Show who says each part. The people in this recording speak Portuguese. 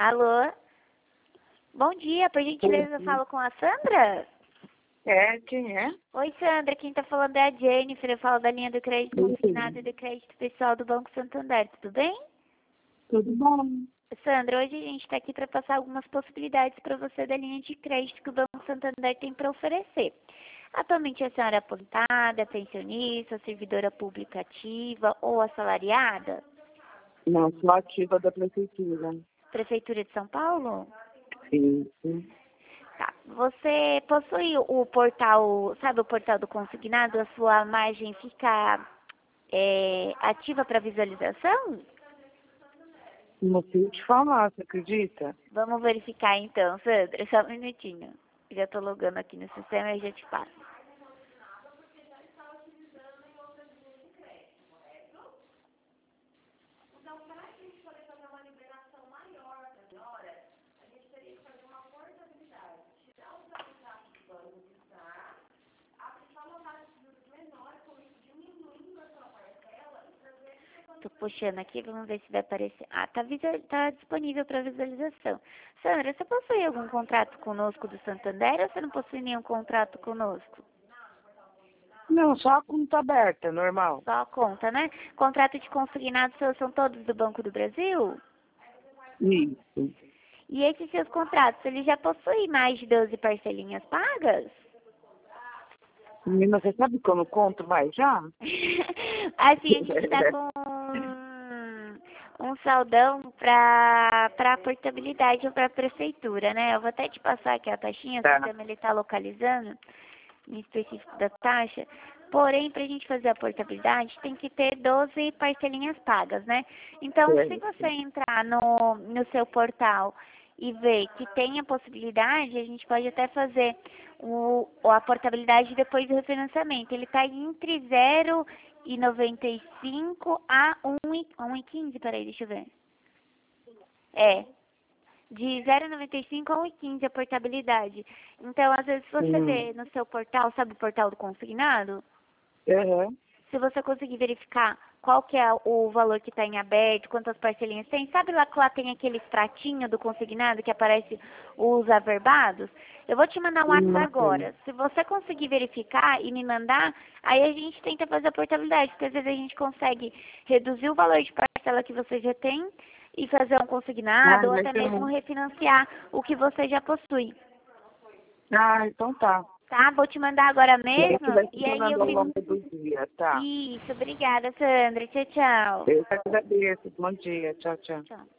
Speaker 1: Alô? Bom dia, por gentileza eu falo com a Sandra?
Speaker 2: Quem é?
Speaker 1: Oi, Sandra, quem tá falando é a Jennifer, eu falo da linha do crédito consignado e do crédito pessoal do Banco Santander, tudo bem?
Speaker 2: Tudo bom?
Speaker 1: Sandra, hoje a gente está aqui para passar algumas possibilidades para você da linha de crédito que o Banco Santander tem para oferecer. Atualmente a senhora é aposentada, pensionista, servidora pública ativa ou assalariada?
Speaker 2: Não, sou ativa da prefeitura.
Speaker 1: Prefeitura de São Paulo?
Speaker 2: Isso.
Speaker 1: Tá. Você possui o portal, sabe o portal do consignado? A sua margem fica ativa para visualização?
Speaker 2: Não sei te falar, você acredita?
Speaker 1: Vamos verificar então, Sandra, só um minutinho. Já estou logando aqui no sistema e já te passo. Tô puxando aqui, vamos ver se vai aparecer. Ah, tá disponível para visualização. Sandra, você possui algum contrato conosco do Santander ou você não possui nenhum contrato conosco?
Speaker 2: Não, só a conta aberta, normal.
Speaker 1: Só a conta, né? Contrato de consignado seus são todos do Banco do Brasil?
Speaker 2: Isso.
Speaker 1: E esses seus contratos, eles já possuem mais de 12 parcelinhas pagas?
Speaker 2: Menina, você sabe que eu não conto mais já?
Speaker 1: Assim, a gente tá com um saldão para portabilidade ou para prefeitura, né? Eu vou até te passar aqui a taxinha, o
Speaker 2: Tá.
Speaker 1: sistema ele tá localizando, em específico da taxa. Porém, para a gente fazer a portabilidade, tem que ter 12 parcelinhas pagas, né? Então, se você entrar no seu portal e ver que tem a possibilidade, a gente pode até fazer a portabilidade depois do refinanciamento. Ele está entre 0,95 a 1,15, peraí, deixa eu ver. De 0,95 a 1,15 a portabilidade. Então, às vezes, se você vê no seu portal, sabe o portal do consignado?
Speaker 2: Uhum.
Speaker 1: Se você conseguir verificar qual que é o valor que está em aberto, quantas parcelinhas tem, sabe lá que lá tem aquele extratinho do consignado que aparece os averbados? Eu vou te mandar um WhatsApp agora. Se você conseguir verificar e me mandar, aí a gente tenta fazer a portabilidade, porque às vezes a gente consegue reduzir o valor de parcela que você já tem e fazer um consignado ou até mesmo refinanciar o que você já possui.
Speaker 2: Ah, então tá.
Speaker 1: Tá? Vou te mandar agora mesmo.
Speaker 2: E aí eu ao longo do dia, tá?
Speaker 1: Isso, obrigada, Sandra. Tchau, tchau.
Speaker 2: Eu que agradeço. Bom dia. Tchau, tchau.
Speaker 1: Tchau.